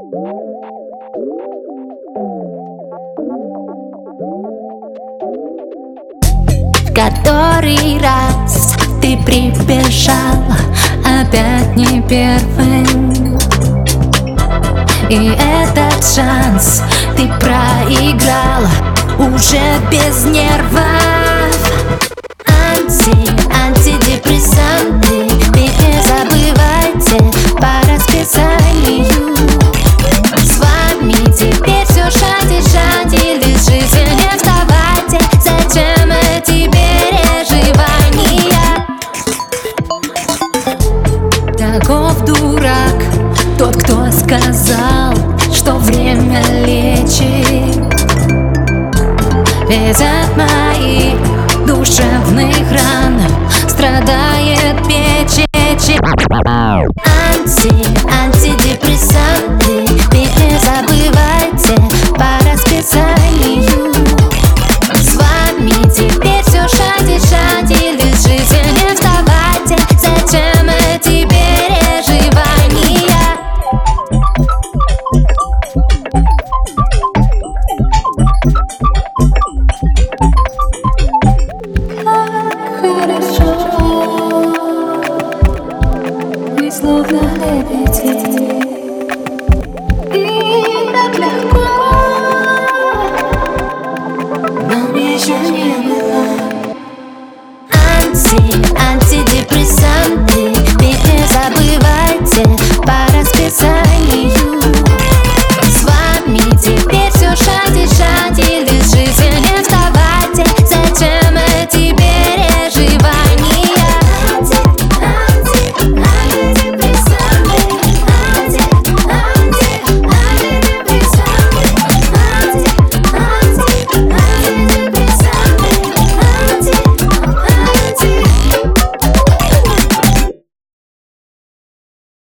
В который раз ты прибежал, опять не первым, и этот шанс ты проиграл уже без нервов. Антидепрессанты, ведь не забывайте по расписанию. С вами теперь все шанти-шанти, лишь жизнь не вставайте. Зачем эти переживания? Таков дурак тот, кто сказал, что время лечит. Ведь от моих душевных ран страдает печень. Антидепрессанты, ведь не забывайте по расписанию. С вами теперь все шанти-шанти, лишь жизнь не вставайте. Зачем эти переживания? Словно лебеди, и так легко, но еще не было. Антидепрессанты, ведь не забывайте